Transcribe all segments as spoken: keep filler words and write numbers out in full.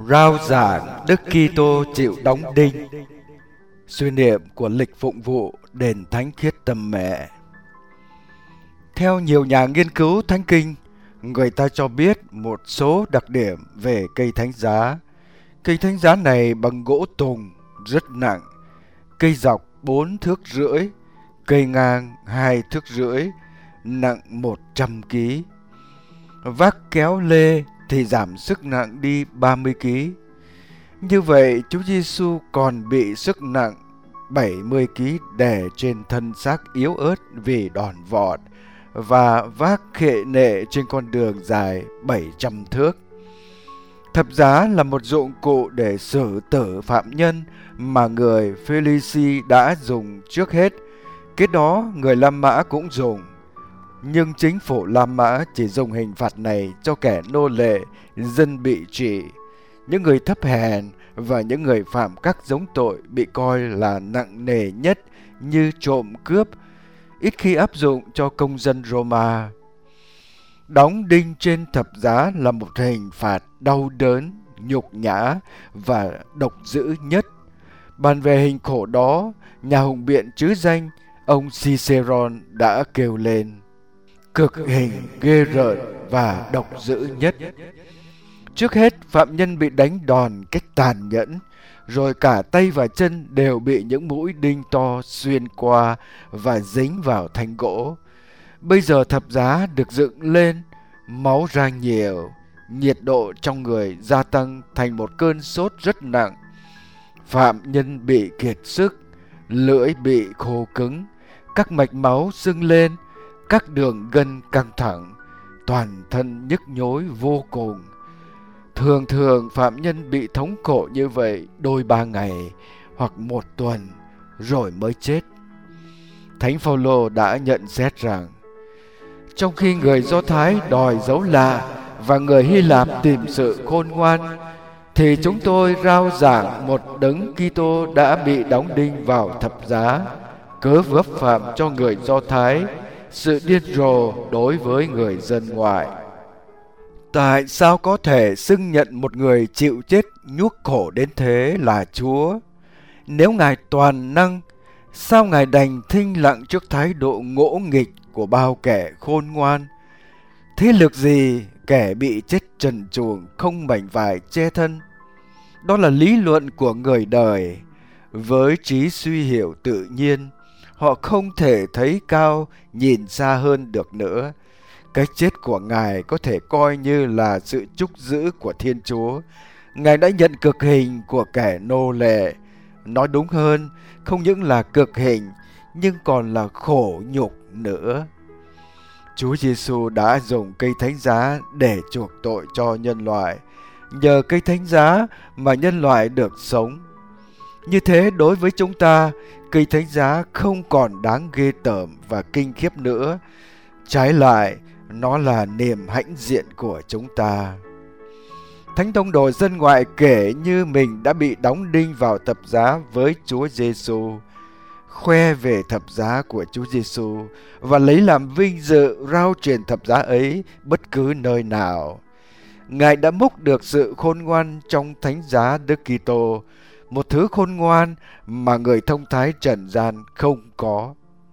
Rao giảng Đức Kitô chịu đóng đinh. Suy niệm của lịch phụng vụ đền Thánh Khiết Tâm Mẹ. Theo nhiều nhà nghiên cứu Thánh Kinh, người ta cho biết một số đặc điểm về cây thánh giá. Cây thánh giá này bằng gỗ tùng rất nặng, cây dọc bốn thước rưỡi, cây ngang hai thước rưỡi, nặng một trăm ki lô gam. Vác kéo lê thì giảm sức nặng đi ba mươi ki lô gam. Như vậy Chúa Giêsu còn bị sức nặng bảy mươi ki lô gam đè trên thân xác yếu ớt vì đòn vọt và vác khệ nệ trên con đường dài bảy trăm thước. Thập giá là một dụng cụ để xử tử phạm nhân mà người Phi-li-si đã dùng trước hết. Kế đó người La Mã cũng dùng. Nhưng chính phủ La Mã chỉ dùng hình phạt này cho kẻ nô lệ, dân bị trị. Những người thấp hèn và những người phạm các giống tội bị coi là nặng nề nhất như trộm cướp, ít khi áp dụng cho công dân Roma. Đóng đinh trên thập giá là một hình phạt đau đớn, nhục nhã và độc dữ nhất. Bàn về hình khổ đó, nhà hùng biện trứ danh ông Ciceron đã kêu lên: cực hình ghê rợn và độc dữ nhất. Trước hết, phạm nhân bị đánh đòn cách tàn nhẫn, rồi cả tay và chân đều bị những mũi đinh to xuyên qua và dính vào thanh gỗ. Bây giờ thập giá được dựng lên, máu ra nhiều, nhiệt độ trong người gia tăng thành một cơn sốt rất nặng. Phạm nhân bị kiệt sức, lưỡi bị khô cứng, các mạch máu sưng lên, các đường gân căng thẳng, toàn thân nhức nhối vô cùng. Thường thường phạm nhân bị thống khổ như vậy đôi ba ngày hoặc một tuần rồi mới chết. Thánh Phaolô đã nhận xét rằng, trong khi người Do Thái đòi dấu lạ và người Hy Lạp tìm sự khôn ngoan, thì chúng tôi rao giảng một đấng Kitô đã bị đóng đinh vào thập giá, cớ vấp phạm cho người Do Thái sự điên rồ đối với người dân ngoại. Tại sao có thể xưng nhận một người chịu chết nhuốc khổ đến thế là Chúa? Nếu Ngài toàn năng, sao Ngài đành thinh lặng trước thái độ ngỗ nghịch của bao kẻ khôn ngoan? Thế lực gì kẻ bị chết trần truồng không mảnh vải che thân? Đó là lý luận của người đời. Với trí suy hiểu tự nhiên, họ không thể thấy cao nhìn xa hơn được nữa. Cái chết của Ngài có thể coi như là sự trúc giữ của Thiên Chúa. Ngài đã nhận cực hình của kẻ nô lệ. Nói đúng hơn, không những là cực hình, nhưng còn là khổ nhục nữa. Chúa Giêsu đã dùng cây thánh giá để chuộc tội cho nhân loại. Nhờ cây thánh giá mà nhân loại được sống. Như thế đối với chúng ta, cây thánh giá không còn đáng ghê tởm và kinh khiếp nữa. Trái lại, nó là niềm hãnh diện của chúng ta. Thánh tông đồ dân ngoại kể như mình đã bị đóng đinh vào thập giá với Chúa Giêsu, khoe về thập giá của Chúa Giêsu và lấy làm vinh dự rao truyền thập giá ấy bất cứ nơi nào. Ngài đã múc được sự khôn ngoan trong thánh giá Đức Kitô, một thứ khôn ngoan mà người thông thái trần gian không có.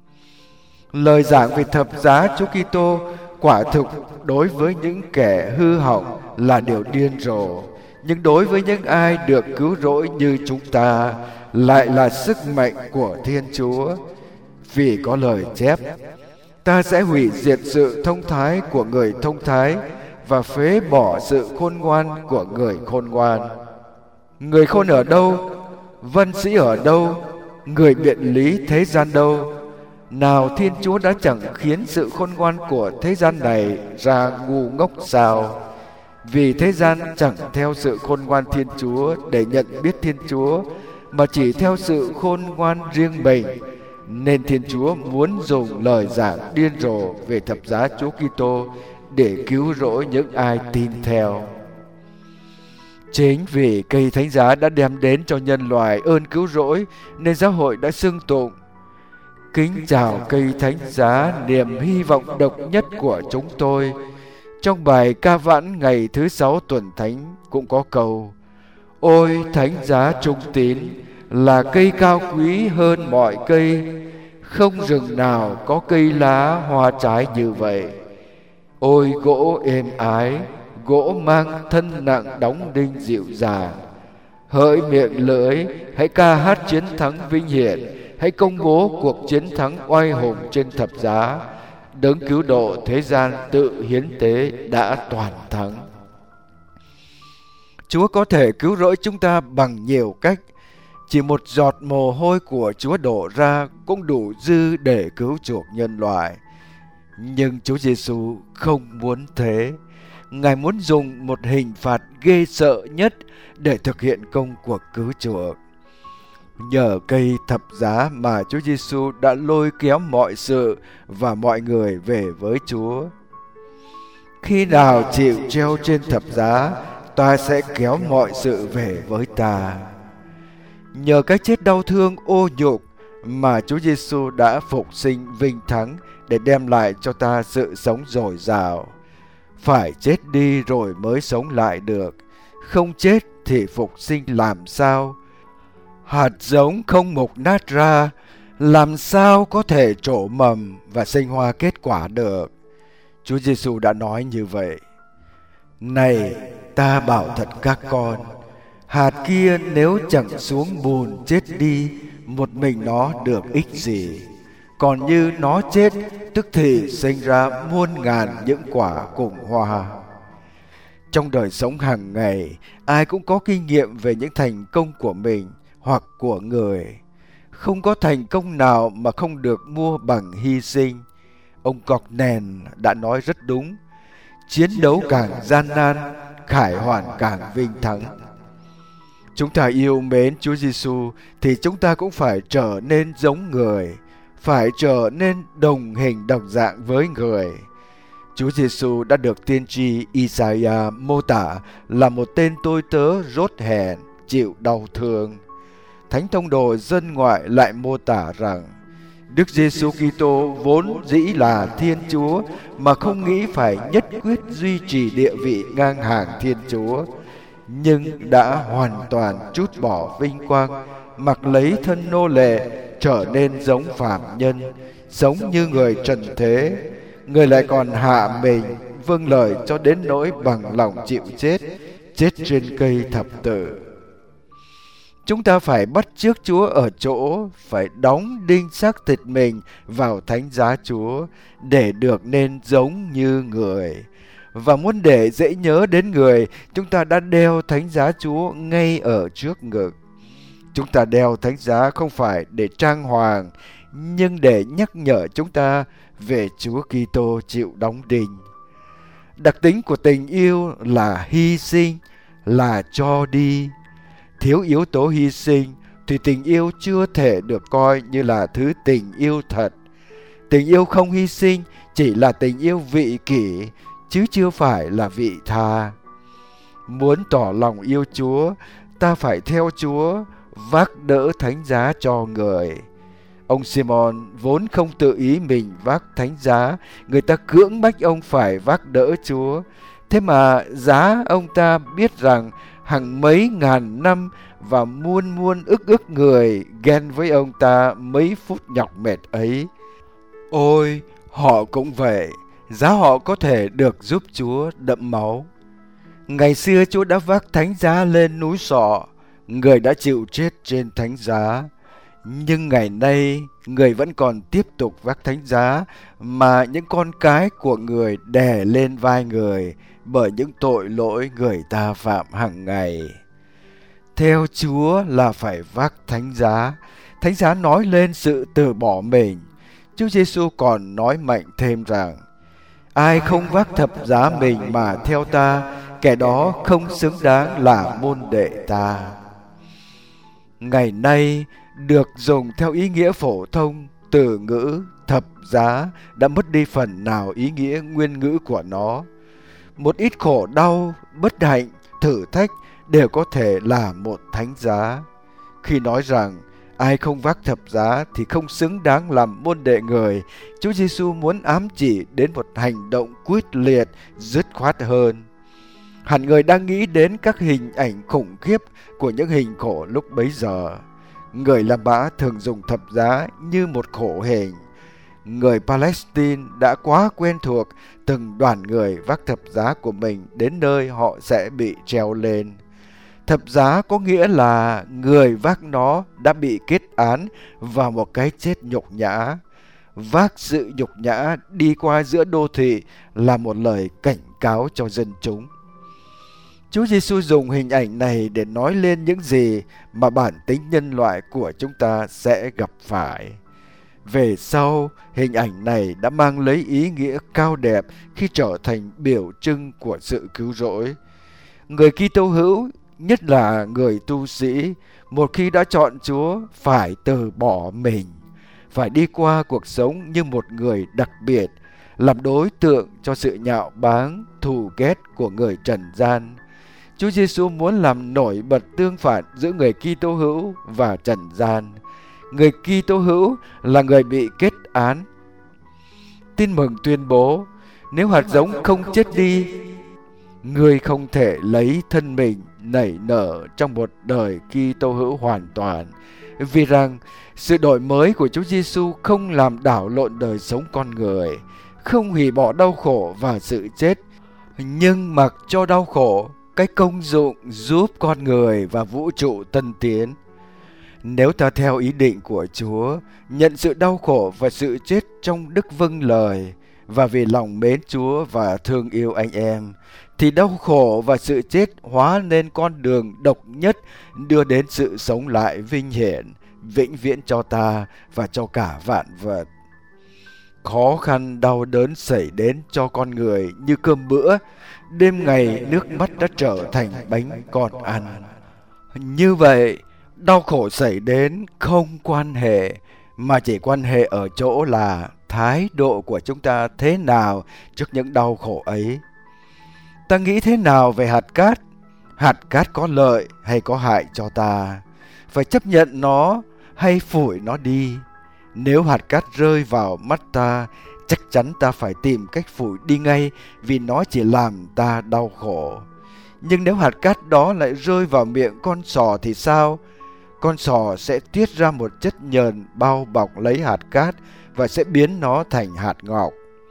Lời giảng về thập giá Chúa Kitô quả thực đối với những kẻ hư hỏng là điều điên rồ, nhưng đối với những ai được cứu rỗi như chúng ta lại là sức mạnh của Thiên Chúa. Vì có lời chép: ta sẽ hủy diệt sự thông thái của người thông thái và phế bỏ sự khôn ngoan của người khôn ngoan. Người khôn ở đâu? Văn sĩ ở đâu? Người biện lý thế gian đâu? Nào Thiên Chúa đã chẳng khiến sự khôn ngoan của thế gian này ra ngu ngốc sao? Vì thế gian chẳng theo sự khôn ngoan Thiên Chúa để nhận biết Thiên Chúa, mà chỉ theo sự khôn ngoan riêng mình. Nên Thiên Chúa muốn dùng lời giảng điên rồ về thập giá Chúa Kitô để cứu rỗi những ai tin theo. Chính vì cây thánh giá đã đem đến cho nhân loại ơn cứu rỗi, nên giáo hội đã xưng tụng: kính chào cây thánh giá, niềm hy vọng độc nhất của chúng tôi. Trong bài ca vãn ngày thứ sáu tuần thánh cũng có câu: Ôi thánh giá trung tín, là cây cao quý hơn mọi cây, không rừng nào có cây lá hoa trái như vậy. Ôi gỗ êm ái, gỗ mang thân nặng đóng đinh dịu dàng, hỡi miệng lưỡi, hãy ca hát chiến thắng vinh hiển, hãy công bố cuộc chiến thắng oai hùng trên thập giá. Đấng cứu độ thế gian tự hiến tế đã toàn thắng. Chúa có thể cứu rỗi chúng ta bằng nhiều cách. Chỉ một giọt mồ hôi của Chúa đổ ra cũng đủ dư để cứu chuộc nhân loại. Nhưng Chúa Giêsu không muốn thế. Ngài muốn dùng một hình phạt ghê sợ nhất để thực hiện công cuộc cứu chuộc. Nhờ cây thập giá mà Chúa Giêsu đã lôi kéo mọi sự và mọi người về với Chúa. Khi nào chịu treo trên thập giá, ta sẽ kéo mọi sự về với ta. Nhờ cái chết đau thương ô nhục mà Chúa Giêsu đã phục sinh vinh thắng để đem lại cho ta sự sống dồi dào. Phải chết đi rồi mới sống lại được, không chết thì phục sinh làm sao? Hạt giống không mục nát ra, làm sao có thể trổ mầm và sinh hoa kết quả được? Chúa Giêsu đã nói như vậy. Này, ta bảo thật các con, hạt kia nếu chẳng xuống bùn chết đi, một mình nó được ích gì? Còn như nó chết, tức thì sinh ra muôn ngàn những quả cùng hoa. Trong đời sống hàng ngày, ai cũng có kinh nghiệm về những thành công của mình hoặc của người. Không có thành công nào mà không được mua bằng hy sinh. Ông Cocknen đã nói rất đúng. Chiến đấu càng gian nan, khải hoàn càng vinh thắng. Chúng ta yêu mến Chúa Giêsu thì chúng ta cũng phải trở nên giống người, phải trở nên đồng hình đồng dạng với người. Chúa Giêsu đã được tiên tri Isaiah mô tả là một tên tôi tớ rốt hèn, chịu đau thương. Thánh Tông đồ dân ngoại lại mô tả rằng Đức Giêsu Kitô vốn dĩ là Thiên Chúa mà không nghĩ phải nhất quyết duy trì địa vị ngang hàng Thiên Chúa, nhưng đã hoàn toàn trút bỏ vinh quang, mặc lấy thân nô lệ, trở nên giống phàm nhân, sống như người trần thế. Người lại còn hạ mình, vâng lời cho đến nỗi bằng lòng chịu chết, chết trên cây thập tự. Chúng ta phải bắt chước Chúa ở chỗ, phải đóng đinh xác thịt mình vào thánh giá Chúa để được nên giống như người. Và muốn để dễ nhớ đến người, chúng ta đã đeo thánh giá Chúa ngay ở trước ngực. Chúng ta đeo thánh giá không phải để trang hoàng, nhưng để nhắc nhở chúng ta về Chúa Kitô chịu đóng đinh. Đặc tính của tình yêu là hy sinh, là cho đi. Thiếu yếu tố hy sinh thì tình yêu chưa thể được coi như là thứ tình yêu thật. Tình yêu không hy sinh chỉ là tình yêu vị kỷ, chứ chưa phải là vị tha. Muốn tỏ lòng yêu Chúa, ta phải theo Chúa, vác đỡ thánh giá cho người. Ông Simon vốn không tự ý mình vác thánh giá, người ta cưỡng bách ông phải vác đỡ Chúa. Thế mà giá ông ta biết rằng hàng mấy ngàn năm và muôn muôn ức ức người ghen với ông ta mấy phút nhọc mệt ấy. Ôi, họ cũng vậy, giá họ có thể được giúp Chúa đẫm máu. Ngày xưa Chúa đã vác thánh giá lên núi Sọ, người đã chịu chết trên thánh giá. Nhưng ngày nay, người vẫn còn tiếp tục vác thánh giá mà những con cái của người đè lên vai người bởi những tội lỗi người ta phạm hàng ngày. Theo Chúa là phải vác thánh giá. Thánh giá nói lên sự từ bỏ mình. Chúa Giêsu còn nói mạnh thêm rằng: ai không vác thập giá mình mà theo ta, kẻ đó không xứng đáng là môn đệ ta. Ngày nay, được dùng theo ý nghĩa phổ thông, từ ngữ thập giá đã mất đi phần nào ý nghĩa nguyên ngữ của nó. Một ít khổ đau, bất hạnh, thử thách đều có thể là một thánh giá. Khi nói rằng ai không vác thập giá thì không xứng đáng làm môn đệ người, Chúa Giêsu muốn ám chỉ đến một hành động quyết liệt, dứt khoát hơn. Hẳn người đang nghĩ đến các hình ảnh khủng khiếp của những hình khổ lúc bấy giờ. Người La Mã thường dùng thập giá như một khổ hình. Người Palestine đã quá quen thuộc từng đoàn người vác thập giá của mình đến nơi họ sẽ bị treo lên. Thập giá có nghĩa là người vác nó đã bị kết án vào một cái chết nhục nhã. Vác sự nhục nhã đi qua giữa đô thị là một lời cảnh cáo cho dân chúng. Chúa Giêsu dùng hình ảnh này để nói lên những gì mà bản tính nhân loại của chúng ta sẽ gặp phải. Về sau, hình ảnh này đã mang lấy ý nghĩa cao đẹp khi trở thành biểu trưng của sự cứu rỗi. Người Kitô hữu, nhất là người tu sĩ, một khi đã chọn Chúa phải từ bỏ mình, phải đi qua cuộc sống như một người đặc biệt, làm đối tượng cho sự nhạo báng, thù ghét của người trần gian. Chúa Giêsu muốn làm nổi bật tương phản giữa người Kitô hữu và trần gian. Người Kitô hữu là người bị kết án. Tin mừng tuyên bố, nếu hạt giống không chết đi, người không thể lấy thân mình nảy nở trong một đời Kitô hữu hoàn toàn. Vì rằng sự đổi mới của Chúa Giêsu không làm đảo lộn đời sống con người, không hủy bỏ đau khổ và sự chết, nhưng mặc cho đau khổ cái công dụng giúp con người và vũ trụ tân tiến. Nếu ta theo ý định của Chúa, nhận sự đau khổ và sự chết trong đức vâng lời, và vì lòng mến Chúa và thương yêu anh em, thì đau khổ và sự chết hóa nên con đường độc nhất đưa đến sự sống lại vinh hiển, vĩnh viễn cho ta và cho cả vạn vật. Khó khăn đau đớn xảy đến cho con người như cơm bữa, đêm ngày nước mắt đã trở thành bánh còn ăn. Như vậy, đau khổ xảy đến không quan hệ, mà chỉ quan hệ ở chỗ là thái độ của chúng ta thế nào trước những đau khổ ấy. Ta nghĩ thế nào về hạt cát? Hạt cát có lợi hay có hại cho ta? Phải chấp nhận nó hay phủi nó đi? Nếu hạt cát rơi vào mắt ta, chắc chắn ta phải tìm cách phủi đi ngay, vì nó chỉ làm ta đau khổ. Nhưng nếu hạt cát đó lại rơi vào miệng con sò thì sao? Con sò sẽ tiết ra một chất nhờn bao bọc lấy hạt cát và sẽ biến nó thành hạt ngọc.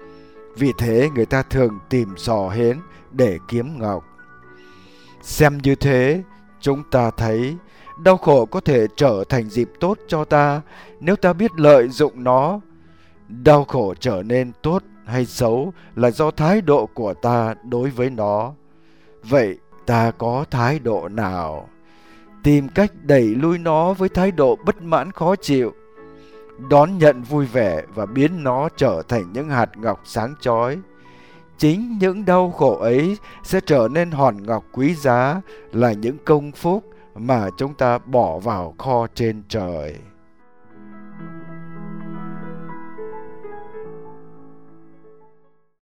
Vì thế người ta thường tìm sò hến để kiếm ngọc. Xem như thế, chúng ta thấy đau khổ có thể trở thành dịp tốt cho ta nếu ta biết lợi dụng nó. Đau khổ trở nên tốt hay xấu là do thái độ của ta đối với nó. Vậy ta có thái độ nào? Tìm cách đẩy lui nó với thái độ bất mãn khó chịu, đón nhận vui vẻ và biến nó trở thành những hạt ngọc sáng chói. Chính những đau khổ ấy sẽ trở nên hòn ngọc quý giá, là những công phúc mà chúng ta bỏ vào kho trên trời.